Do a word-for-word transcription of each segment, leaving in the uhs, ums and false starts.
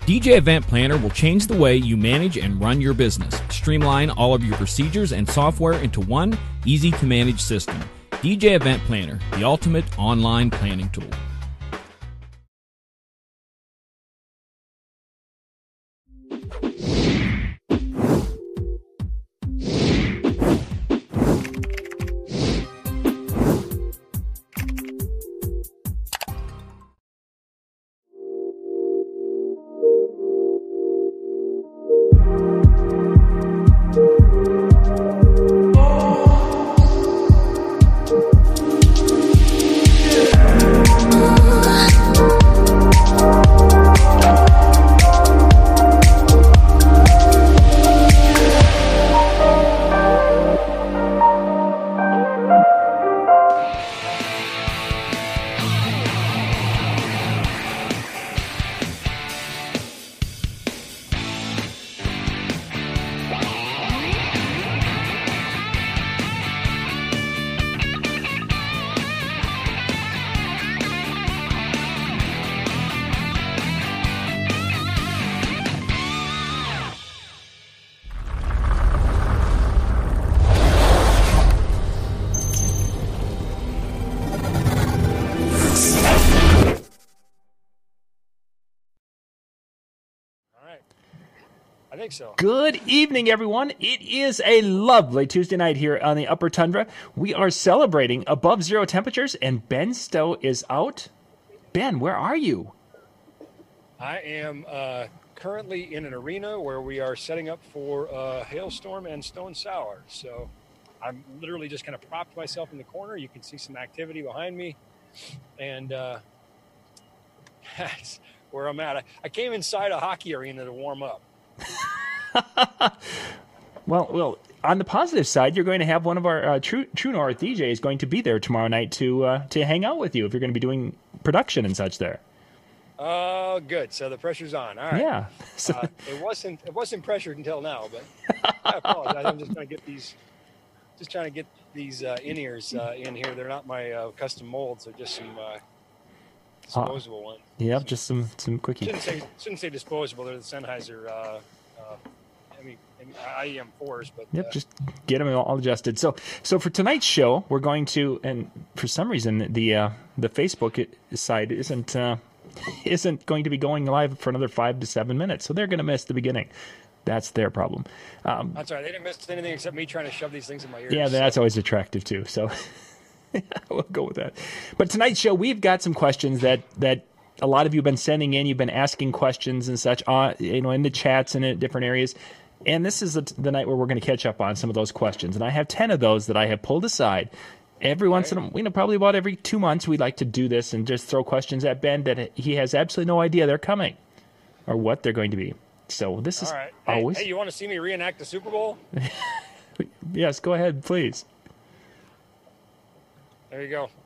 D J Event Planner will change the way you manage and run your business. Streamline all of your procedures and software into one easy-to-manage system. D J Event Planner, the ultimate online planning tool. So. Good evening, everyone. It is a lovely Tuesday night here on the Upper Tundra. We are celebrating above zero temperatures, and Ben Stowe is out. Ben, where are you? I am uh, currently in an arena where we are setting up for a hailstorm and stone sour. So I'm literally just kind of propped myself in the corner. You can see some activity behind me, and uh, that's where I'm at. I, I came inside a hockey arena to warm up. well, well. On the positive side, you're going to have one of our uh, True True North D Js going to be there tomorrow night to uh, to hang out with you if you're going to be doing production and such there. Oh, good. So the pressure's on. All right. Yeah. So, uh, it wasn't it wasn't pressured until now, but I apologize. I'm just trying to get these just trying to get these uh, in-ears uh, in here. They're not my uh, custom molds. They're just some uh, disposable uh, ones. Yep, just some some quickie. Shouldn't say shouldn't say disposable. They're the Sennheiser uh, uh, I mean, I E M fours, but yep, uh, just get them all adjusted. So, so for tonight's show, we're going to, and for some reason, the uh, the Facebook side isn't uh, isn't going to be going live for another five to seven minutes, so they're going to miss the beginning. That's their problem. Um, that's right. They didn't miss anything except me trying to shove these things in my ears. Yeah, that's always attractive too. So we'll go with that. But tonight's show, we've got some questions that that. A lot of you have been sending in. You've been asking questions and such, uh, you know, in the chats and in different areas. And this is the, the night where we're going to catch up on some of those questions. And I have ten of those that I have pulled aside. Every once in a, you know, probably about every two months, we like to do this and just throw questions at Ben that he has absolutely no idea they're coming or what they're going to be. So this is all right. Hey, always. Hey, you want to see me reenact the Super Bowl? Yes, go ahead, please. There you go.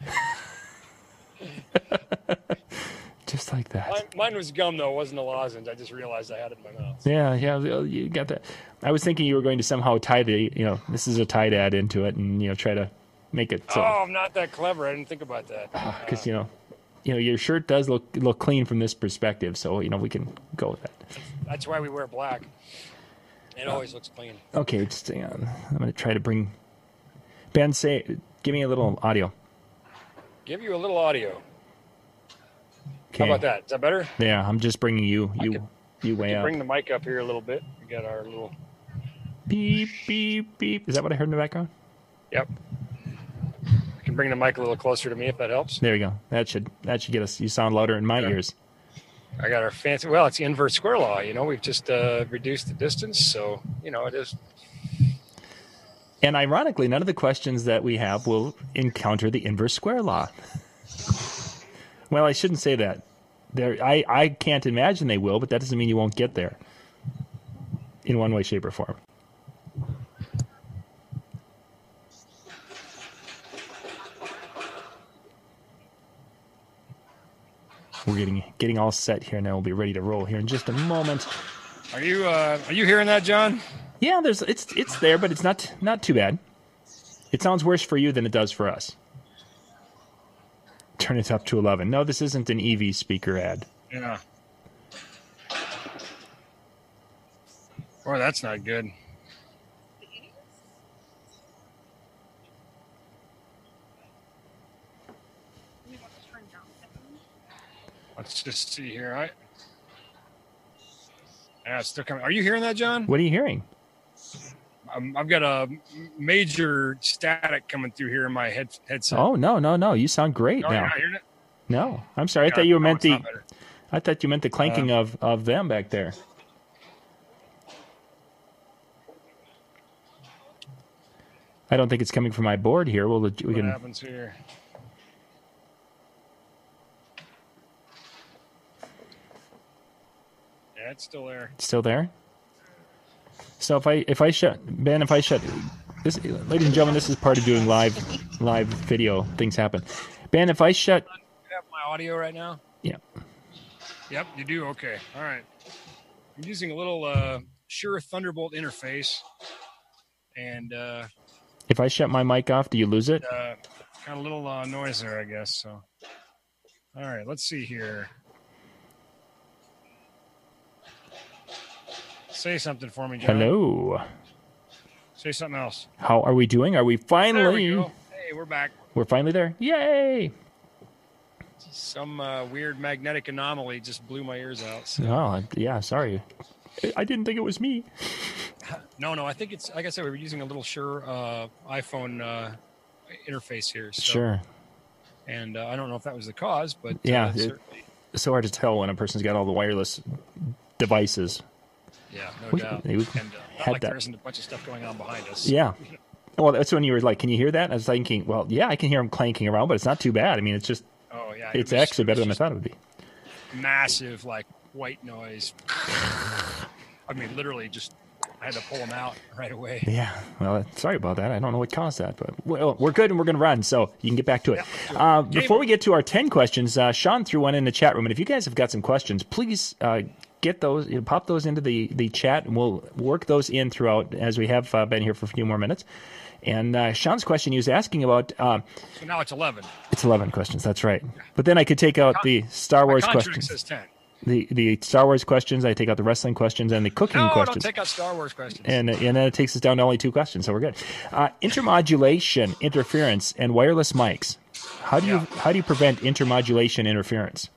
Just like that. Mine, mine was gum, though. It wasn't a lozenge. I just realized I had it in my mouth. Yeah, yeah, you got that. I was thinking you were going to somehow tie the, you know, this is a Tide ad into it and, you know, try to make it so. Oh, I'm not that clever. I didn't think about that. Because, uh, you know, you know, your shirt does look look clean from this perspective, so, you know, we can go with that. That's why we wear black. It always looks clean. Okay, just hang on. I'm going to try to bring... Ben, say, give me a little audio. Give you a little audio. Okay. How about that? Is that better? Yeah, I'm just bringing you you can, you way up. Bring the mic up here a little bit. We got our little beep beep beep. Is that what I heard in the background? Yep. I can bring the mic a little closer to me if that helps. There you go. That should that should get us. You sound louder in my yeah. ears. I got our fancy. Well, it's the inverse square law. You know, we've just uh, reduced the distance, so you know it is. And ironically, none of the questions that we have will encounter the inverse square law. Well, I shouldn't say that. There, I, I can't imagine they will, but that doesn't mean you won't get there in one way, shape, or form. We're getting getting all set here now. We'll be ready to roll here in just a moment. Are you uh, are you hearing that, John? Yeah, there's it's it's there, but it's not not too bad. It sounds worse for you than it does for us. Turn it up to eleven. No, this isn't an E V speaker ad. Yeah. Boy, that's not good. Let's just see here. I yeah, it's still coming. Are you hearing that, John? What are you hearing? Um, I've got a major static coming through here in my head headset. Oh no, no, no! You sound great no, now. You're not hearing it? No, I'm sorry. I Yeah, thought you no, meant it's the. not better. I thought you meant the clanking Uh, of of them back there. I don't think it's coming from my board here. Well, we What can. happens here? Yeah, it's still there. Still there. So if I if I shut Ben, if I shut this, ladies and gentlemen, this is part of doing live live video. Things happen. Ben, if I shut. Do you have my audio right now? Yeah. Yep, you do. Okay. All right. I'm using a little uh, Shure Thunderbolt interface, and uh, If I shut my mic off, do you lose it? uh, got a little uh, noise there, I guess. So, all right. Let's see here. Say something for me, John. Hello. Say something else. How are we doing? Are we There finally? we go. Hey, we're back. We're finally there. Yay! Some uh, weird magnetic anomaly just blew my ears out. So. Oh, yeah. Sorry. I didn't think it was me. No, no. I think it's like I said. We were using a little Shure uh, iPhone uh, interface here. So, Sure. And uh, I don't know if that was the cause, but Yeah, uh, it- certainly, It's so hard to tell when a person's got all the wireless devices. yeah, no We- doubt. we And uh, had not like that. there isn't a bunch of stuff going on behind us. Yeah. Well, that's when you were like, "Can you hear that?" I was thinking, "Well, yeah, I can hear them clanking around, but it's not too bad. I mean, it's just, Oh yeah. it it's was- actually it was better than I just thought it would be." Massive, like white noise. I mean, literally, just I had to pull them out right away. Yeah. Well, sorry about that. I don't know what caused that, but well, we're good and we're going to run, so you can get back to it. Uh, before we get to our ten questions, uh, Sean threw one in the chat room, and if you guys have got some questions, please uh, get those, you know, pop those into the, the chat, and we'll work those in throughout as we have uh, been here for a few more minutes. And uh, Sean's question, he was asking about, uh, So now it's eleven. it's eleven questions, that's right. But then I could take out the Star My Wars contract questions. says ten. The the Star Wars questions, I take out the wrestling questions and the cooking No, questions. don't take out Star Wars questions. And, and then it takes us down to only two questions, so we're good. Uh, intermodulation, interference, and wireless mics. How do you Yeah. how do you prevent intermodulation interference?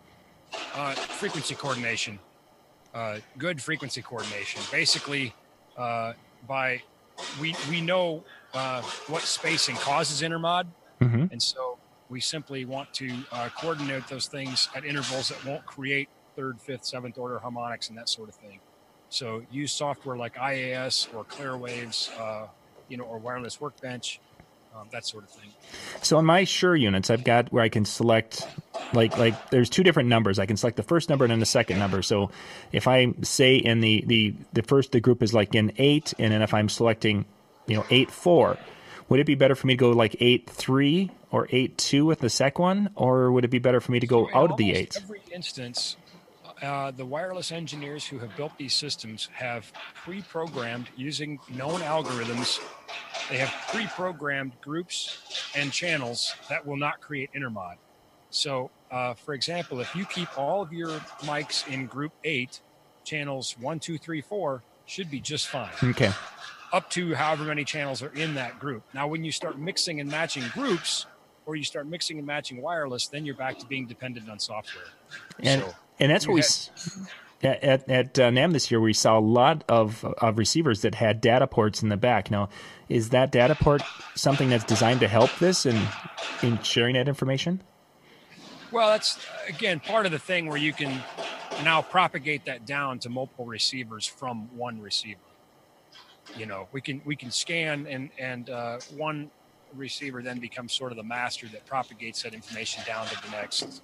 Uh, frequency coordination. Uh, good frequency coordination. Basically, uh, by we we know uh, what spacing causes intermod, Mhm. and so we simply want to uh, coordinate those things at intervals that won't create third, fifth, seventh order harmonics and that sort of thing. So use software like I A S or Clearwaves, uh, you know, or Wireless Workbench, um, that sort of thing. So in my Shure units, I've got where I can select, like like there's two different numbers. I can select the first number and then the second number. So if I say in the the the first the group is like in eight, and then if I'm selecting, you know, eight four, would it be better for me to go like eight three or eight two with the sec one, or would it be better for me to go In out of the almost eight? Every instance, uh, the wireless engineers who have built these systems have pre-programmed using known algorithms. They have pre-programmed groups and channels that will not create intermod. So, uh, for example, if you keep all of your mics in group eight, channels one, two, three, four should be just fine. Okay. Up to however many channels are in that group. Now, when you start mixing and matching groups, or you start mixing and matching wireless, then you're back to being dependent on software. And So, and that's what you we had- s- at at, at uh, NAMM this year. We saw a lot of of receivers that had data ports in the back. Now, is that data port something that's designed to help this in in sharing that information? Well, that's again part of the thing where you can now propagate that down to multiple receivers from one receiver. You know, we can we can scan and and uh, one receiver then becomes sort of the master that propagates that information down to the next.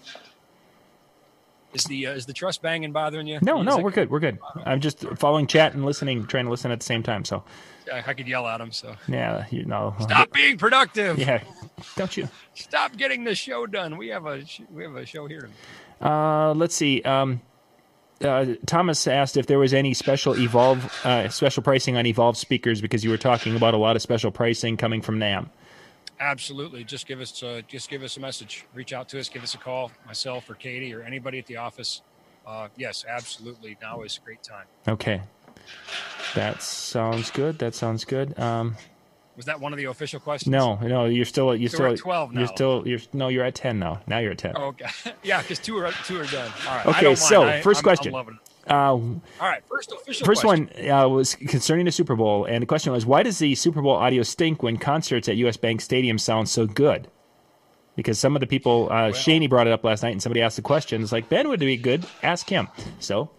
Is the uh, is the truss banging bothering you? No, Is no, it- we're good. We're good. I'm just following chat and listening, trying to listen at the same time. So, I I could yell at him. So yeah, you know. stop being productive. Yeah, don't you? Stop getting the show done. We have a sh- we have a show here. Uh, let's see. Um, uh, Thomas asked if there was any special Evolve, uh, special pricing on Evolve speakers, because you were talking about a lot of special pricing coming from NAMM. Absolutely. Just give us uh, just give us a message. Reach out to us. Give us a call. Myself or Katie or anybody at the office. Uh, yes, absolutely. Now is a great time. Okay. That sounds good. That sounds good. Um, Was that one of the official questions? no, no, you're still you're So still we're at twelve now. You're still you're no, you're at ten now. Now you're at ten. Oh, okay. Yeah, because two are two are done. All right. I Okay, don't mind. so I, first I'm, question. I'm loving it. Uh, All right, first official First question. one uh, was concerning the Super Bowl, and the question was, why does the Super Bowl audio stink when concerts at U S. Bank Stadium sound so good? Because some of the people, uh, Well- Shaney brought it up last night, and somebody asked the question. It's like, Ben would be good. Ask him. So,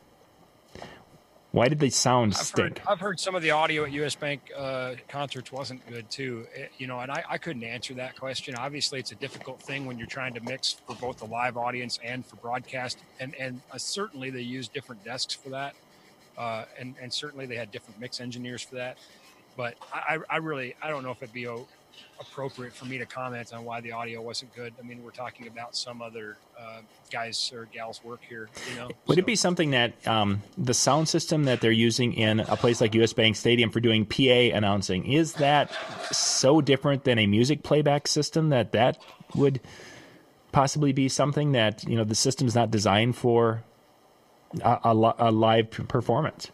why did the sound I've stink? heard, I've heard some of the audio at U S. Bank uh, concerts wasn't good too. It- you know, and I, I couldn't answer that question. Obviously, it's a difficult thing when you're trying to mix for both the live audience and for broadcast. And and uh, certainly they use different desks for that, uh, and and certainly they had different mix engineers for that. But I, I I really I don't know if it'd be o- appropriate for me to comment on why the audio wasn't good. I mean, we're talking about some other uh, guys or gals' work here. You know, Would So- it be something that um, the sound system that they're using in a place like U S. Bank Stadium for doing P A announcing, is that so different than a music playback system that that would possibly be something that, you know, the system's not designed for a, a, li- a live p- performance?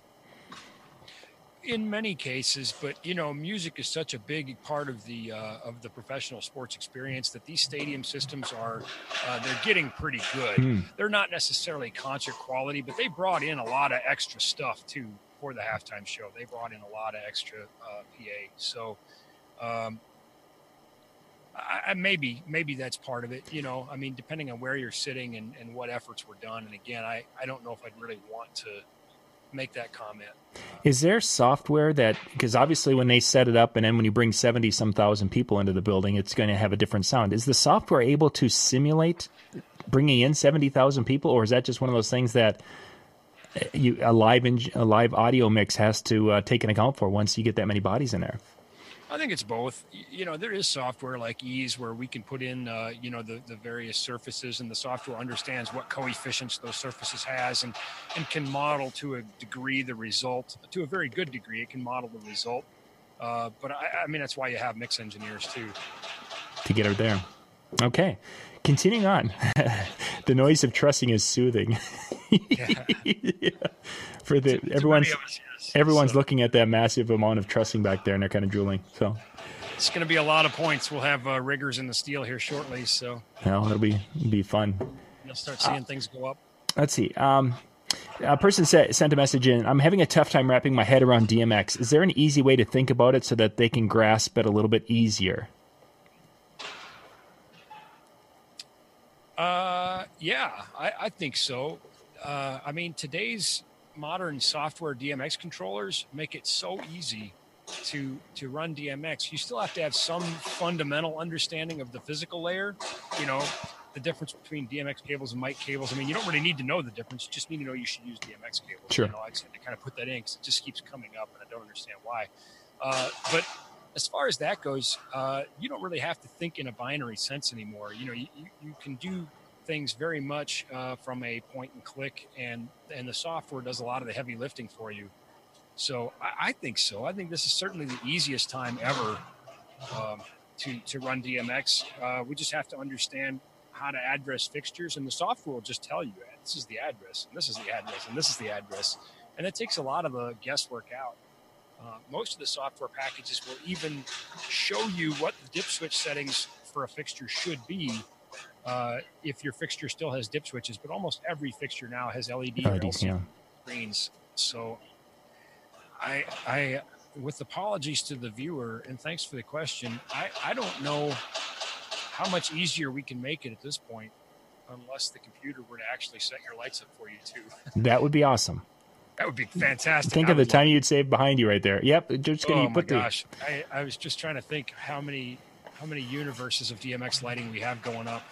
In many cases, but you know, music is such a big part of the uh, of the professional sports experience that these stadium systems are uh, they're getting pretty good. Hmm. They're not necessarily concert quality, but they brought in a lot of extra stuff too for the halftime show. They brought in a lot of extra uh, P A. So um, I, I maybe maybe that's part of it. You know, I mean, depending on where you're sitting and, and what efforts were done. And again, I I don't know if I'd really want to make that comment. Is there software that, because obviously when they set it up and then when you bring seventy some thousand people into the building, it's going to have a different sound. Is the software able to simulate bringing in seventy thousand people, or is that just one of those things that you, a live in, a live audio mix has to uh, take an account for once you get that many bodies in there? I think it's both. Y- You know, there is software like Ease where we can put in, uh, you know, the, the various surfaces, and the software understands what coefficients those surfaces has, and, and can model to a degree the result, to a very good degree. It can model the result. Uh, but I, I mean, that's why you have mix engineers too. To get her there. Okay. Continuing on. The noise of trussing is soothing. Yeah. Yeah. For the Too everyone's many of us, yes. everyone's So looking at that massive amount of trussing back there, and they're kind of drooling. So, it's going to be a lot of points. We'll have uh, riggers in the steel here shortly, so well, it'll be be fun. you'll start seeing things go up. Let's see. Um, a person sa- sent a message in. I'm having a tough time wrapping my head around D M X. Is there an easy way to think about it so that they can grasp it a little bit easier? Uh, yeah, I, I think so. Uh, I mean, today's modern software D M X controllers make it so easy to to run D M X. You still have to have some fundamental understanding of the physical layer. You know, the difference between D M X cables and mic cables. I mean, you don't really need to know the difference. You just need to know you should use D M X cables. Sure. You know, I just had to kind of put that in because it just keeps coming up, and I don't understand why. Uh, but as far as that goes, uh, you don't really have to think in a binary sense anymore. You know, you, you, you can do things very much uh, from a point and click, and and the software does a lot of the heavy lifting for you. So I, I think so. I think this is certainly the easiest time ever um, to to run D M X. Uh, we just have to understand how to address fixtures, and the software will just tell you, this is the address, and this is the address, and this is the address, and it takes a lot of the guesswork out. Uh, most of the software packages will even show you what the dip switch settings for a fixture should be uh, if your fixture still has dip switches, but almost every fixture now has L E D or L E Ds, L C D yeah. screens. So I, I, with apologies to the viewer, and thanks for the question, I, I don't know how much easier we can make it at this point, unless the computer were to actually set your lights up for you too. That would be awesome. That would be fantastic. Think I of the would time you'd save behind you right there. Yep, just gonna Oh you my put the gosh! I, I was just trying to think how many how many universes of D M X lighting we have going up.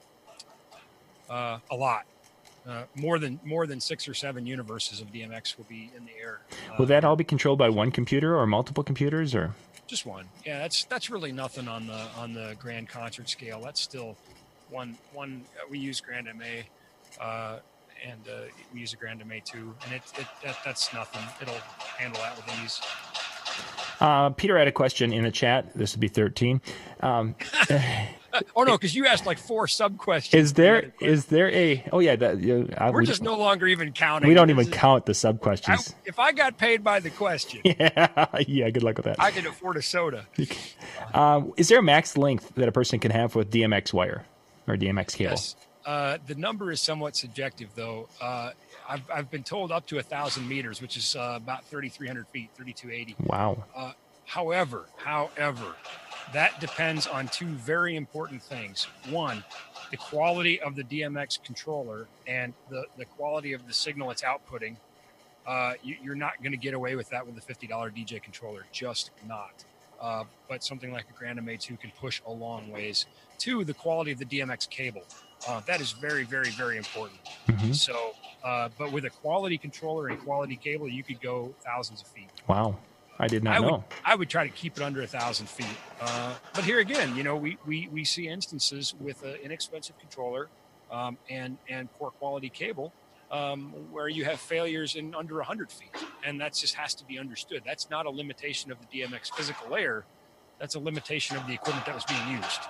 Uh, a lot, uh, more than more than six or seven universes of D M X will be in the air. Uh, Will that all be controlled by one computer or multiple computers, or? Just one. Yeah, that's that's really nothing on the on the grand concert scale. That's still one one. Uh, we use Grand M A, uh, and uh, we use a Grand M A two, and it, it that, that's nothing. It'll handle that with ease. Uh, Peter had a question in the chat. This would be thirteen. Um, Oh no, because you asked like four sub questions. Is there is there a? Oh yeah, that, you I, We're we just don't- no longer even counting. We don't This even is- count the sub I, questions. if I got paid by the question, Yeah, yeah. Good luck with that. I could afford a soda. Um, is there a max length that a person can have with D M X wire or D M X cable? Yes. Uh, the number is somewhat subjective, though. Uh, I've, I've been told up to a thousand meters, which is uh, about thirty-three hundred feet, thirty-two eighty. Wow. Uh, however, however, that depends on two very important things. One, the quality of the D M X controller and the, the quality of the signal it's outputting. Uh, you, you're not going to get away with that with a fifty dollar D J controller, just not. Uh, but something like a Grand M A two can push a long ways. Two, the quality of the D M X cable. Uh, that is very, very, very important. Mhm. So, uh, but with a quality controller and quality cable, you could go thousands of feet. Wow. I did not I know. would, I would try to keep it under a thousand feet. Uh, but here again, you know, we, we, we see instances with an inexpensive controller um, and, and poor quality cable um, where you have failures in under a hundred feet. And that just has to be understood. That's not a limitation of the D M X physical layer. That's a limitation of the equipment that was being used.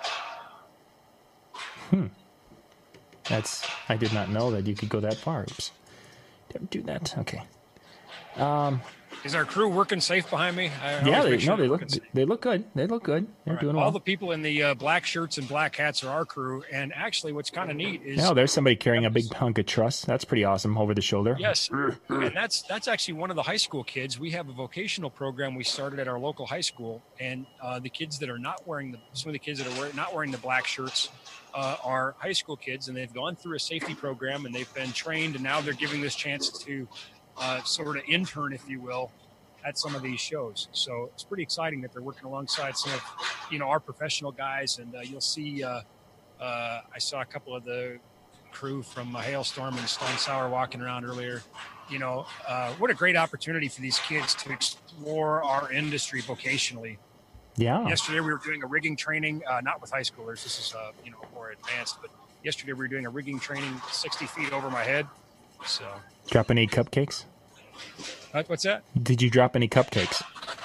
That's. I did not know that you could go that far. Oops. Didn't do that. Okay. Um. Is our crew working safe behind me? I Yeah. always They, make sure no. They they're look. working safe. They look good. They look good. They're Right. doing All well. the people in the uh, black shirts and black hats are our crew. And actually, what's kind of neat is No, there's somebody carrying a big hunk of truss. That's pretty awesome over the shoulder. yes, and that's that's actually one of the high school kids. We have a vocational program we started at our local high school, and uh, the kids that are not wearing the some of the kids that are wear, not wearing the black shirts uh, are high school kids, and they've gone through a safety program and they've been trained, and now they're giving this chance to uh, sort of intern, if you will, at some of these shows. So it's pretty exciting that they're working alongside some of, you know, our professional guys. And uh, you'll see, uh, uh, I saw a couple of the crew from uh, Hailstorm and Stone Sour walking around earlier. You know, uh, what a great opportunity for these kids to explore our industry vocationally. Yeah. Yesterday we were doing a rigging training, uh, not with high schoolers. This is, uh, you know, more advanced. But yesterday we were doing a rigging training sixty feet over my head. So, Drop any cupcakes? uh, what's that? Did you drop any cupcakes?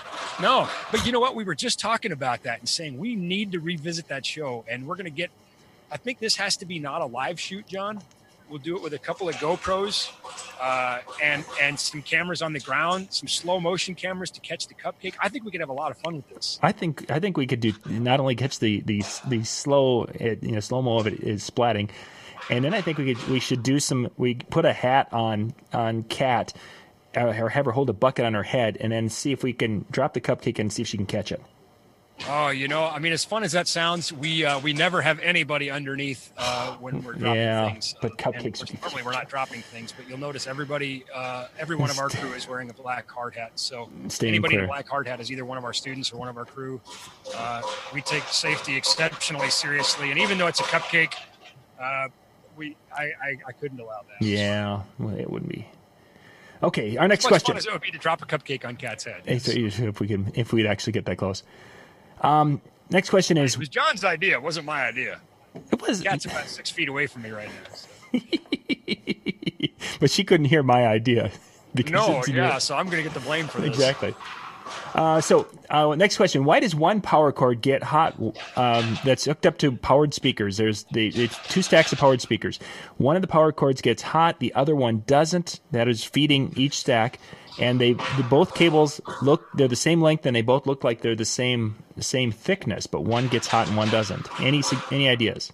No, but you know what? We were just talking about that and saying we need to revisit that show, and we're going to get. I think this has to be not a live shoot, John. We'll do it with a couple of GoPros uh, and and some cameras on the ground, some slow motion cameras to catch the cupcake. I think we could have a lot of fun with this. I think I think we could do not only catch the the the slow uh, you know slow mo of it is splatting, and then I think we could we should do some we put a hat on on Kat uh, or have her hold a bucket on her head and then see if we can drop the cupcake and see if she can catch it. Oh, you know, I mean, as fun as that sounds, we uh, we never have anybody underneath uh, when we're dropping Yeah, things. but Uh, cupcakes and would be- normally we're not dropping things, but you'll notice everybody, uh, every one of our crew is wearing a black hard hat. So Staying anybody in clear. a black hard hat is either one of our students or one of our crew. Uh, we take safety exceptionally seriously, and even though it's a cupcake, uh, we I, I I couldn't allow that. Yeah, well, it wouldn't be. Okay, our next As much question. fun as it would be to drop a cupcake on Kat's head. If, if we can, if we'd actually get that close. Um, next question is. It was John's idea. It wasn't my idea. It was. Kat's about six feet away from me right now. So. But she couldn't hear my idea. Because No, it's in yeah, your- so I'm going to get the blame for this. Exactly. Uh, so, uh, next question: why does one power cord get hot? Um, that's hooked up to powered speakers. There's the it's two stacks of powered speakers. One of the power cords gets hot, the other one doesn't. That is feeding each stack, and they the, both cables look they're the same length, and they both look like they're the same the same thickness, but one gets hot and one doesn't. Any any ideas?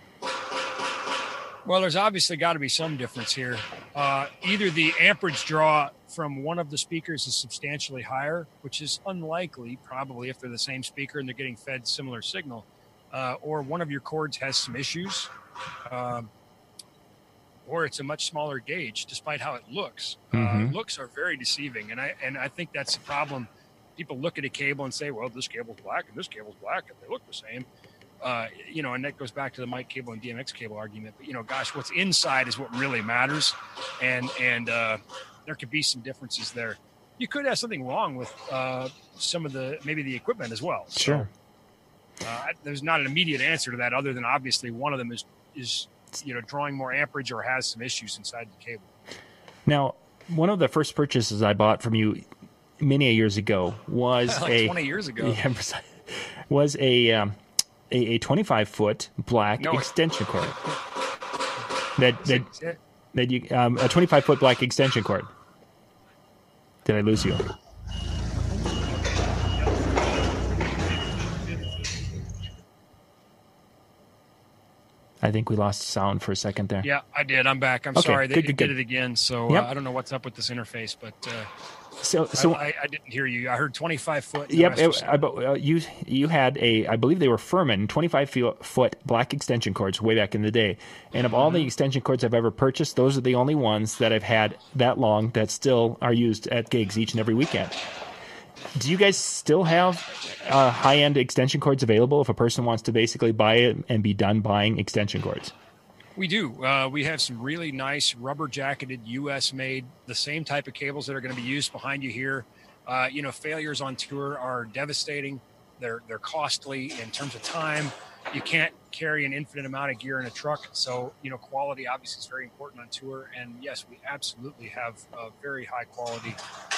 Well, there's obviously got to be some difference here. Uh, either the amperage draw from one of the speakers is substantially higher, which is unlikely, probably, if they're the same speaker and they're getting fed similar signal, uh, or one of your cords has some issues, um, or it's a much smaller gauge, despite how it looks. Mhm. Uh, looks are very deceiving, and I and I think that's the problem. People look at a cable and say, "Well, this cable's black and this cable's black, and they look the same." Uh, you know, and that goes back to the mic cable and D M X cable argument. But you know, gosh, what's inside is what really matters, and and uh, there could be some differences there. You could have something wrong with uh, some of the maybe the equipment as well. So, Sure. uh, there's not an immediate answer to that, other than obviously one of them is is you know drawing more amperage or has some issues inside the cable. Now, one of the first purchases I bought from you many years ago was Like a twenty years ago. Yeah, was a um, a, a twenty-five foot black No. extension cord. That that that you um, a twenty-five foot black extension cord. Did I lose you? I think we lost sound for a second there. Yeah, I did. I'm back. I'm Okay, sorry. They good, good, did good. it again. So Yep. uh, I don't know what's up with this interface, but uh, So so I, I, I didn't hear you. I heard twenty-five foot. the Yep, rest was- it, I, but, uh, you you had a, I believe they were Furman twenty-five foot black extension cords way back in the day, and of all the extension cords I've ever purchased, those are the only ones that I've had that long that still are used at gigs each and every weekend. Do you guys still have uh, high-end extension cords available if a person wants to basically buy it and be done buying extension cords? We do. Uh, we have some really nice rubber jacketed U S made, the same type of cables that are going to be used behind you here. Uh, you know, failures on tour are devastating. They're they're costly in terms of time. You can't carry an infinite amount of gear in a truck. So, you know, quality obviously is very important on tour. And yes, we absolutely have uh, very high quality.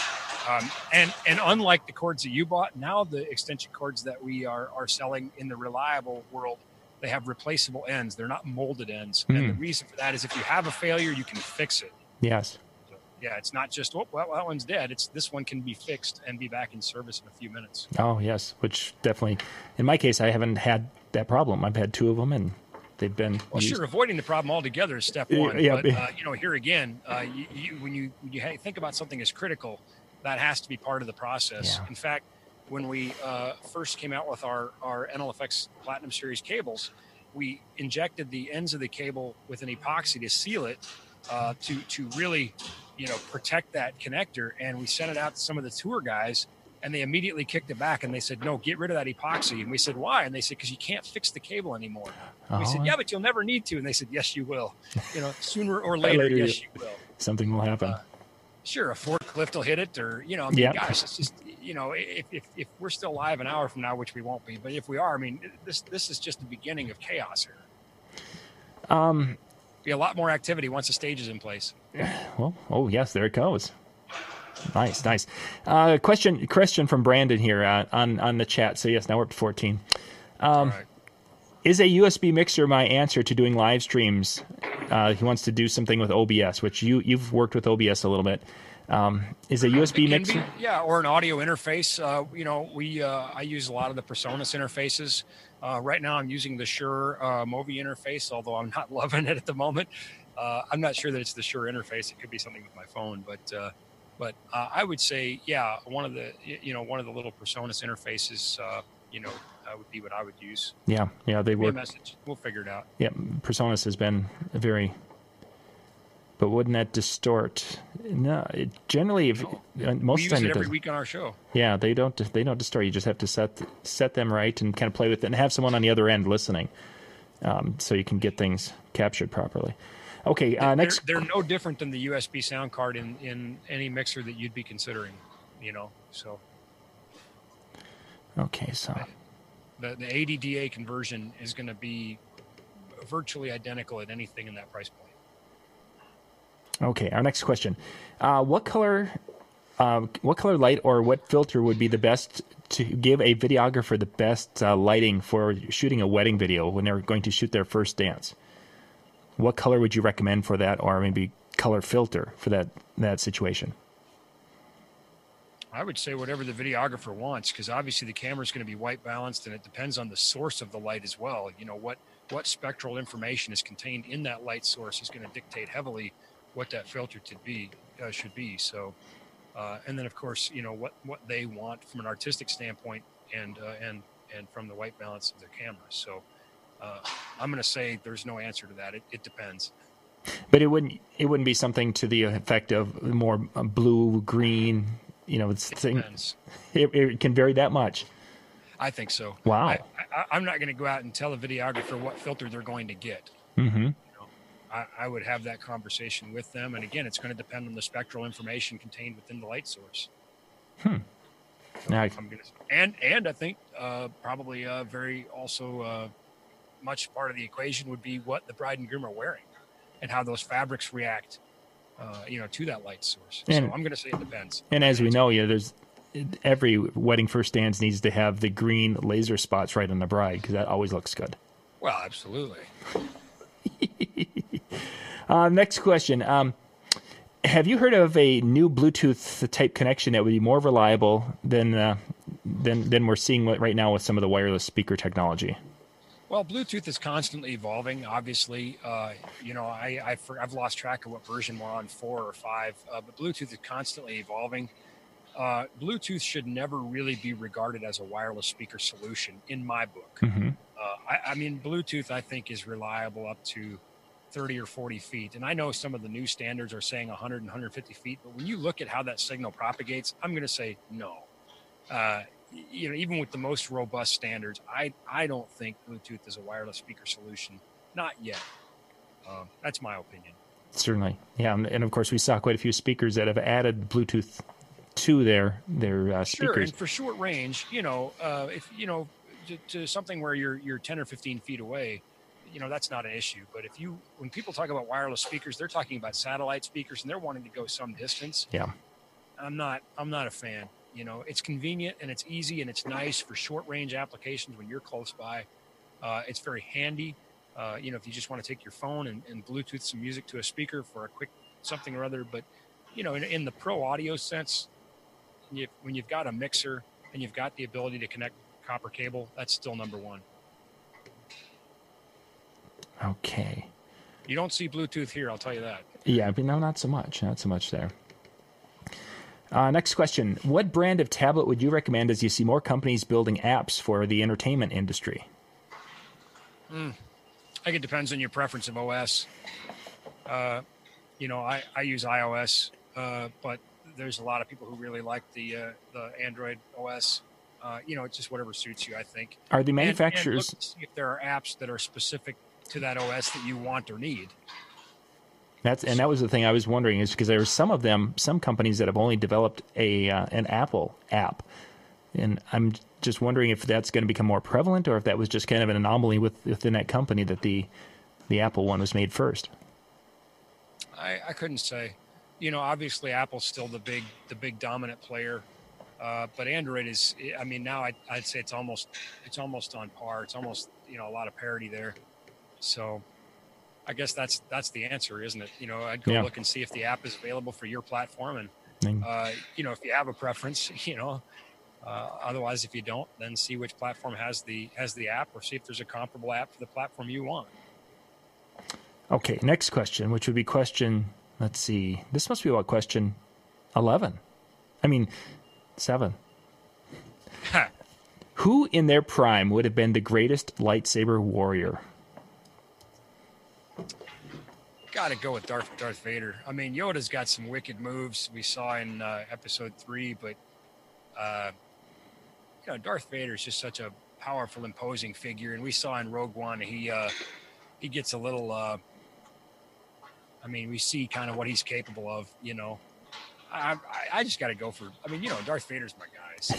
Um, and and unlike the cords that you bought, now the extension cords that we are, are selling in the reliable world, they have replaceable ends. They're not molded ends. And the reason for that is if you have a failure, you can fix it. Yes. So, yeah, it's not just, oh, well, that one's dead. It's this one can be fixed and be back in service in a few minutes. Oh, yes, which definitely, in my case, I haven't had that problem. I've had two of them, and they've been Well, used. sure, avoiding the problem altogether is step Yeah, one. yeah, but, but- uh, you know, here again, uh, you, you, when you when you ha- think about something as critical, that has to be part of the process. Yeah. In fact, when we uh, first came out with our, our N L F X Platinum Series cables, we injected the ends of the cable with an epoxy to seal it uh, to to really, you know, protect that connector. And we sent it out to some of the tour guys, and they immediately kicked it back. And they said, "No, get rid of that epoxy." And we said, "Why?" And they said, "Because you can't fix the cable anymore." And we Oh. said, "Yeah, but you'll never need to." And they said, "Yes, you will. You know, sooner or later, Later, yes, you- you will." Something will happen. Uh, Sure, a forklift will hit it, or you know, I mean, Yep. gosh, it's just you know, if, if if we're still live an hour from now, which we won't be, but if we are, I mean, this this is just the beginning of chaos here. Um. Be a lot more activity once the stage is in place. Well, oh yes, there it goes. Nice, nice. Uh, question, question from Brandon here uh, on on the chat. So yes, now we're up to fourteen. Um, All right. Is a U S B mixer my answer to doing live streams? Uh, he wants to do something with O B S, which you you've worked with O B S a little bit. Um, is a U S B It can mixer? be- yeah, or an audio interface. Uh, you know, we uh, I use a lot of the PreSonus interfaces. Uh, right now, I'm using the Shure uh, Movi interface, although I'm not loving it at the moment. Uh, I'm not sure that it's the Shure interface. It could be something with my phone, but uh, but uh, I would say, yeah, one of the you know one of the little PreSonus interfaces, uh, you know, uh, would be what I would use. Yeah, yeah, they Give me a work. message. We'll figure it out. Yeah, PreSonus has been a very. But wouldn't that distort? No, it generally, if, No. uh, most we of use the time it it every does. week on our show. Yeah, they don't. They don't distort. You just have to set set them right and kind of play with it, and have someone on the other end listening, um, so you can get things captured properly. Okay, uh, next. They're, they're no different than the U S B sound card in in any mixer that you'd be considering. You know, so. Okay, so The, the A D D A conversion is going to be virtually identical at anything in that price point. okay, our next question: uh, What color, uh, what color light or what filter would be the best to give a videographer the best uh, lighting for shooting a wedding video when they're going to shoot their first dance? What color would you recommend for that, or maybe color filter for that that situation? I would say whatever the videographer wants, because obviously the camera is going to be white balanced, and it depends on the source of the light as well. You know, what what spectral information is contained in that light source is going to dictate heavily what that filter to be uh, should be. So, uh, and then of course, you know what what they want from an artistic standpoint, and uh, and and from the white balance of their camera. So, uh, I'm going to say there's no answer to that. It, it depends. But it wouldn't it wouldn't be something to the effect of more blue, green. You know, it's It thing, depends. it, it can vary that much. I think so. Wow. I, I, I'm not going to go out and tell a videographer what filter they're going to get. Mm-hmm. You know, I, I would have that conversation with them, and again, it's going to depend on the spectral information contained within the light source. Hmm. So Now, I'm gonna, and and I think uh, probably uh, very also uh, much part of the equation would be what the bride and groom are wearing, and how those fabrics react. Uh, you know, to that light source. And- so I'm going to say it depends. and as we know, yeah, there's every wedding first dance needs to have the green laser spots right on the bride because that always looks good. Well, absolutely. uh, next question. Um, have you heard of a new Bluetooth type connection that would be more reliable than uh, than than we're seeing right now with some of the wireless speaker technology? Well, Bluetooth is constantly evolving. Obviously, uh, you know, I, I I've lost track of what version we're on, four or five. Uh, but Bluetooth is constantly evolving. Uh, Bluetooth should never really be regarded as a wireless speaker solution in my book. Mm-hmm. Uh, I, I mean, Bluetooth, I think, is reliable up to thirty or forty feet. And I know some of the new standards are saying one hundred and one hundred fifty feet. But when you look at how that signal propagates, I'm going to say no. Uh, you know, even with the most robust standards, I, I don't think Bluetooth is a wireless speaker solution. Not yet. Uh, that's my opinion. Certainly. Yeah. And, and of course, we saw quite a few speakers that have added Bluetooth to their their uh, speakers. Sure, and for short range, you know, uh, if you know, to, to something where you're you're ten or fifteen feet away, you know, that's not an issue. But if you, when people talk about wireless speakers, they're talking about satellite speakers, and they're wanting to go some distance. Yeah, I'm not. I'm not a fan. You know, it's convenient and it's easy and it's nice for short range applications when you're close by. Uh, it's very handy. Uh, you know, if you just want to take your phone and, and Bluetooth some music to a speaker for a quick something or other. But you know, in, in the pro audio sense, you, when you've got a mixer and you've got the ability to connect copper cable, that's still number one. Okay. You don't see Bluetooth here, I'll tell you that. Yeah, but no, not so much. Not so much there. Uh, next question. What brand of tablet would you recommend as you see more companies building apps for the entertainment industry? Mm. I think it depends on your preference of O S. Uh, you know, I, I use iOS, uh, but there's a lot of people who really like the uh, the Android O S. Uh, you know, it's just whatever suits you, I think. Are the And- manufacturers... And, look to see if there are apps that are specific to that O S that you want or need. That's and that was the thing I was wondering is because there are some of them, some companies that have only developed a uh, an Apple app, and I'm just wondering if that's going to become more prevalent or if that was just kind of an anomaly with, within that company that the the Apple one was made first. I, I couldn't say. You know, obviously Apple's still the big the big dominant player, uh, but Android is. I mean, now I'd, I'd say it's almost it's almost on par. It's almost you know a lot of parity there. So, I guess that's that's the answer, isn't it? You know, I'd go Yeah. look and see if the app is available for your platform, and And- uh, you know if you have a preference, you know. Uh, otherwise, if you don't, then see which platform has the has the app, or see if there's a comparable app for the platform you want. Okay, next question, which would be question. Let's see. This must be about question eleven. I mean, seven. Ha. Who in their prime would have been the greatest lightsaber warrior? Got to go with Darth Darth Vader. I mean, Yoda's got some wicked moves we saw in uh, Episode Three, but uh, you know, Darth Vader is just such a powerful, imposing figure, and we saw in Rogue One he uh, he gets a little. Uh, I mean, we see kind of what he's capable of. You know, I I, I just got to go for. I mean, you know, Darth Vader's my guy. So,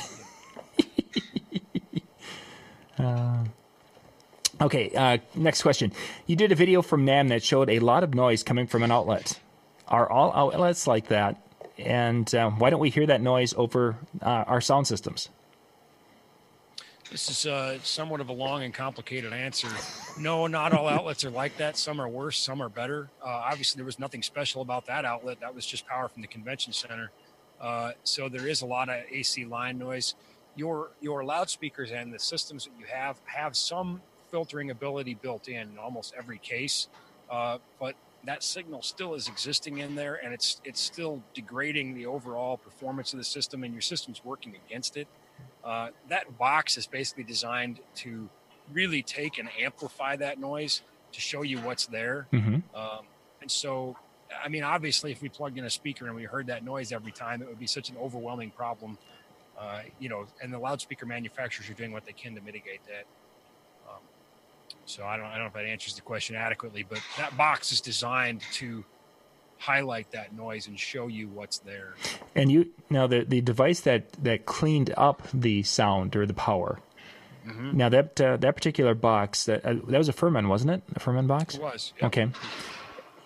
Uh, okay, uh, next question. You did a video from NAMM that showed a lot of noise coming from an outlet. Are all outlets like that? And uh, why don't we hear that noise over uh, our sound systems? This is uh, somewhat of a long and complicated answer. No, not all outlets are like that. Some are worse, some are better. Uh, obviously, there was nothing special about that outlet. That was just power from the convention center. Uh, so there is a lot of A C line noise. Your your loudspeakers and the systems that you have have some filtering ability built in in almost every case, uh, but that signal still is existing in there, and it's it's still degrading the overall performance of the system, and your system's working against it. Uh, that box is basically designed to really take and amplify that noise to show you what's there. Mm-hmm. Um, and so, I mean, obviously, if we plugged in a speaker and we heard that noise every time, it would be such an overwhelming problem. Uh, you know, and the loudspeaker manufacturers are doing what they can to mitigate that. Um, so I don't, I don't know if that answers the question adequately, but that box is designed to highlight that noise and show you what's there. And you now the the device that, that cleaned up the sound or the power. Mm-hmm. Now that uh, that particular box that uh, that was a Furman, wasn't it? A Furman box. It was. Yep. Okay.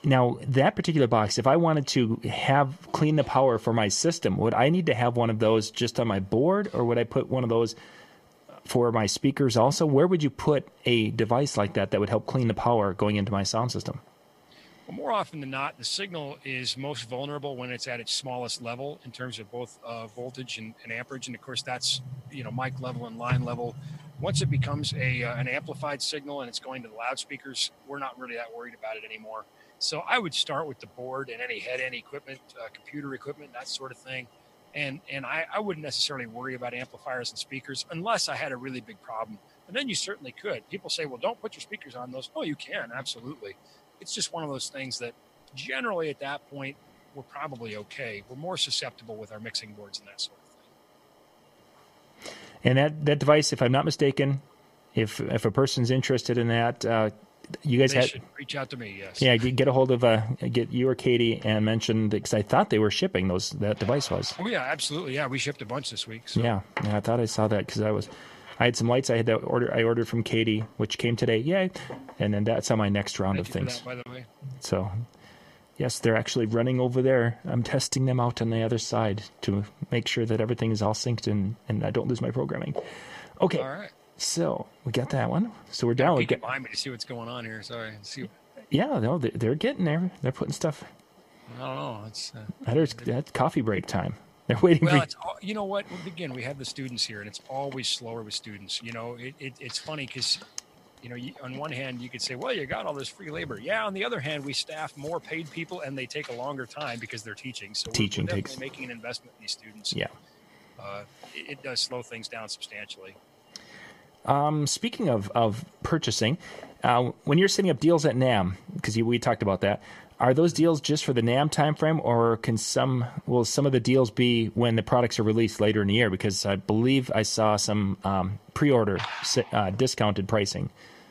now that particular box, if I wanted to have clean the power for my system, would I need to have one of those just on my board, or would I put one of those for my speakers also? Where would you put a device like that that would help clean the power going into my sound system? Well, more often than not, the signal is most vulnerable when it's at its smallest level in terms of both uh, voltage and, and amperage. And of course, that's, you know, mic level and line level. Once it becomes a uh, an amplified signal and it's going to the loudspeakers, we're not really that worried about it anymore. So I would start with the board and any head-end equipment, uh, computer equipment, that sort of thing. And and I, I wouldn't necessarily worry about amplifiers and speakers unless I had a really big problem. And then you certainly could. People say, well, don't put your speakers on those. Oh, you can, absolutely. It's just one of those things that generally at that point, we're probably okay. We're more susceptible with our mixing boards and that sort of thing. And that, that device, if I'm not mistaken, if if a person's interested in that, uh, you guys they had, should reach out to me, yes. Yeah, get, get a hold of uh, get you or Katie and mention, because I thought they were shipping those, that device was. Oh, yeah, absolutely. Yeah, we shipped a bunch this week. So. Yeah, yeah, I thought I saw that because I was... I had some lights I had to order. I ordered from Katie, which came today. Yay! And then that's on my next round Thank of you things. for that, by the way. So, yes, they're actually running over there. I'm testing them out on the other side to make sure that everything is all synced and, and I don't lose my programming. Okay. All right. So we got that one. So we're down. Peek Get, behind me to see what's going on here. Sorry. See. Yeah, no, they're, they're getting there. They're putting stuff. I don't know. It's uh, There's that's coffee break time. They're waiting well, for it's, you know what? Again, we have the students here, and it's always slower with students. You know, it, it, it's funny because, you know, you, on one hand, you could say, well, you got all this free labor. Yeah, on the other hand, we staff more paid people, and they take a longer time because they're teaching. So teaching we're, we're takes... definitely making an investment in these students. Yeah. Uh, it, it does slow things down substantially. Um, speaking of, of purchasing, uh, when you're setting up deals at NAMM, because we talked about that, are those deals just for the NAMM timeframe, or can some will some of the deals be when the products are released later in the year? Because I believe I saw some um, pre-order uh, discounted pricing.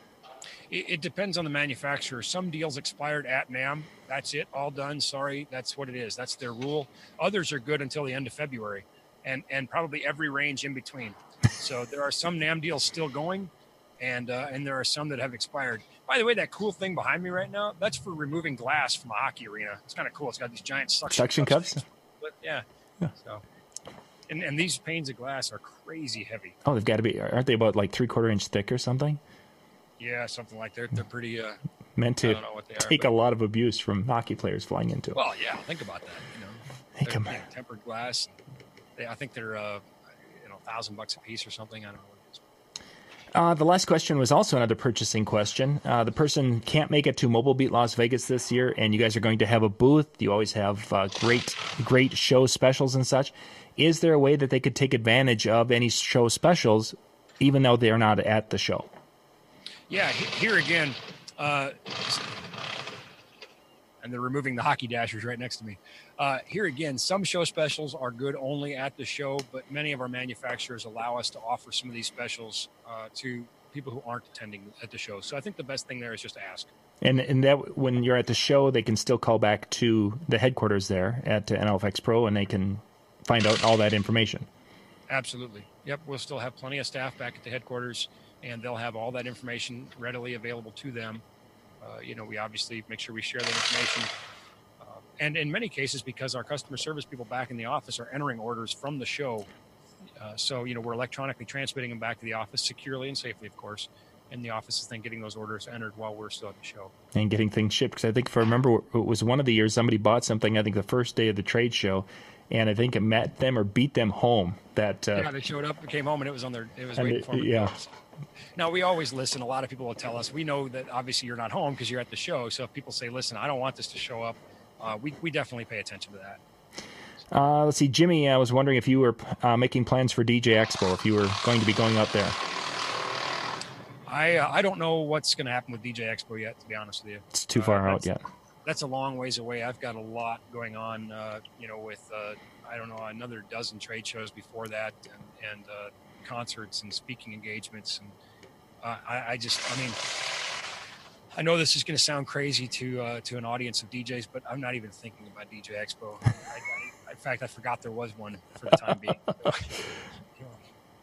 It, it depends on the manufacturer. Some deals expired at NAMM. That's it, all done. Sorry, that's what it is. That's their rule. Others are good until the end of February, and and probably every range in between. So there are some NAMM deals still going, and uh, and there are some that have expired. By the way, that cool thing behind me right now, that's for removing glass from a hockey arena. It's kind of cool. It's got these giant suction, suction cups. cups? But yeah. yeah. So, and, and these panes of glass are crazy heavy. Oh, they've got to be. Aren't they about like three quarter inch thick or something? Yeah, something like that. They're pretty. Uh, Meant to take are, a lot of abuse from hockey players flying into it. Well, yeah, think about that. You know, they come, you know, tempered glass. They, I think they're uh, you know, a thousand bucks a piece or something. I don't know. Uh, the last question was also another purchasing question. Uh, the person can't make it to Mobile Beat Las Vegas this year, and you guys are going to have a booth. You always have uh, great, great show specials and such. Is there a way that they could take advantage of any show specials, even though they're not at the show? Yeah, here again, uh, and they're removing the hockey dashers right next to me. Uh, here again, some show specials are good only at the show, but many of our manufacturers allow us to offer some of these specials uh, to people who aren't attending at the show. So I think the best thing there is just to ask. And and that when you're at the show, they can still call back to the headquarters there at N L F X Pro, and they can find out all that information. Absolutely. Yep, we'll still have plenty of staff back at the headquarters, and they'll have all that information readily available to them. Uh, you know, we obviously make sure we share that information. And in many cases, because our customer service people back in the office are entering orders from the show. Uh, so, you know, we're electronically transmitting them back to the office securely and safely, of course. And the office is then getting those orders entered while we're still at the show. And getting things shipped. Because I think if I remember, it was one of the years somebody bought something, I think the first day of the trade show, and I think it met them or beat them home. That uh, Yeah, they showed up and came home, and it was on their, it was and waiting it, for them. Yeah. Now, we always listen. A lot of people will tell us, we know that obviously you're not home because you're at the show. So if people say, listen, I don't want this to show up, Uh, we, we definitely pay attention to that. Uh, let's see, Jimmy, I was wondering if you were uh, making plans for D J Expo, if you were going to be going up there. I uh, I don't know what's going to happen with D J Expo yet, to be honest with you. It's too far uh, out yet. That's a long ways away. I've got a lot going on, uh, you know, with, uh, I don't know, another dozen trade shows before that and, and uh, concerts and speaking engagements. And uh, I, I just, I mean... I know this is going to sound crazy to uh, to an audience of D Js, but I'm not even thinking about D J Expo. I, I, in fact, I forgot there was one for the time being.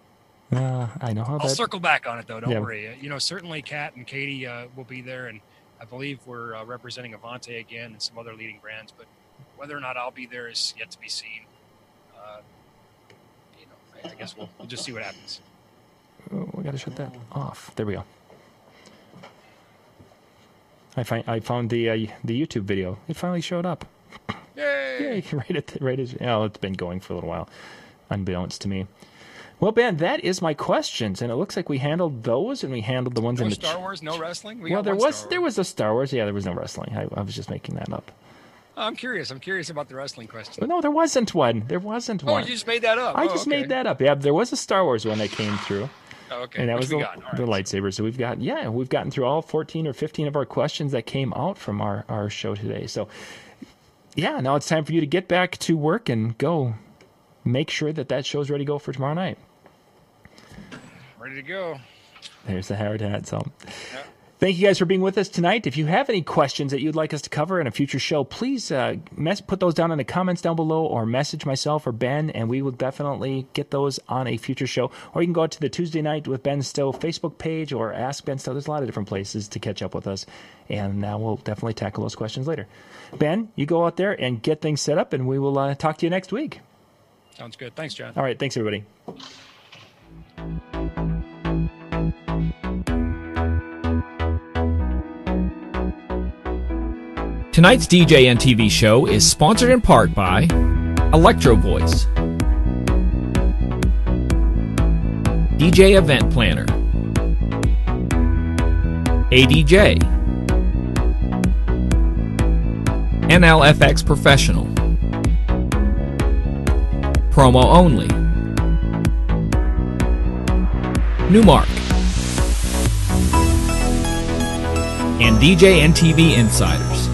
uh, I know how I'll that... circle back on it, though. Don't yeah. worry. You know, certainly Kat and Katie uh, will be there, and I believe we're uh, representing Avante again and some other leading brands, but whether or not I'll be there is yet to be seen. Uh, you know, I, I guess we'll, we'll just see what happens. Oh, we got to shut that off. There we go. I find I found the uh, the YouTube video. It finally showed up. Yay! Yay! Right at the, right as oh, it's been going for a little while, unbeknownst to me. Well, Ben, that is my questions, and it looks like we handled those, and we handled the ones no in the Star Wars, no wrestling. We well, got there one was Star there Wars. was a Star Wars. Yeah, there was no wrestling. I, I was just making that up. I'm curious. I'm curious about the wrestling question. No, there wasn't one. There wasn't Oh, one. you just made that up. I Oh, just okay. made that up. Yeah, there was a Star Wars one that came through. Oh, okay. And that Which was we the, got. All the right. lightsaber. So we've got, yeah, we've gotten through all fourteen or fifteen of our questions that came out from our, our show today. So, yeah, now it's time for you to get back to work and go make sure that that show's ready to go for tomorrow night. Ready to go. There's the Howard hat. So, Yeah. thank you guys for being with us tonight. If you have any questions that you'd like us to cover in a future show, please uh, mess, put those down in the comments down below or message myself or Ben, and we will definitely get those on a future show. Or you can go out to the Tuesday Night with Ben Stowe Facebook page or Ask Ben Stowe. There's a lot of different places to catch up with us, and uh, we'll definitely tackle those questions later. Ben, you go out there and get things set up, and we will uh, talk to you next week. Sounds good. Thanks, John. All right. Thanks, everybody. Tonight's D J N T V show is sponsored in part by Electro Voice, D J Event Planner, A D J, N L F X Professional, Promo Only, Newmark, and D J N T V Insiders.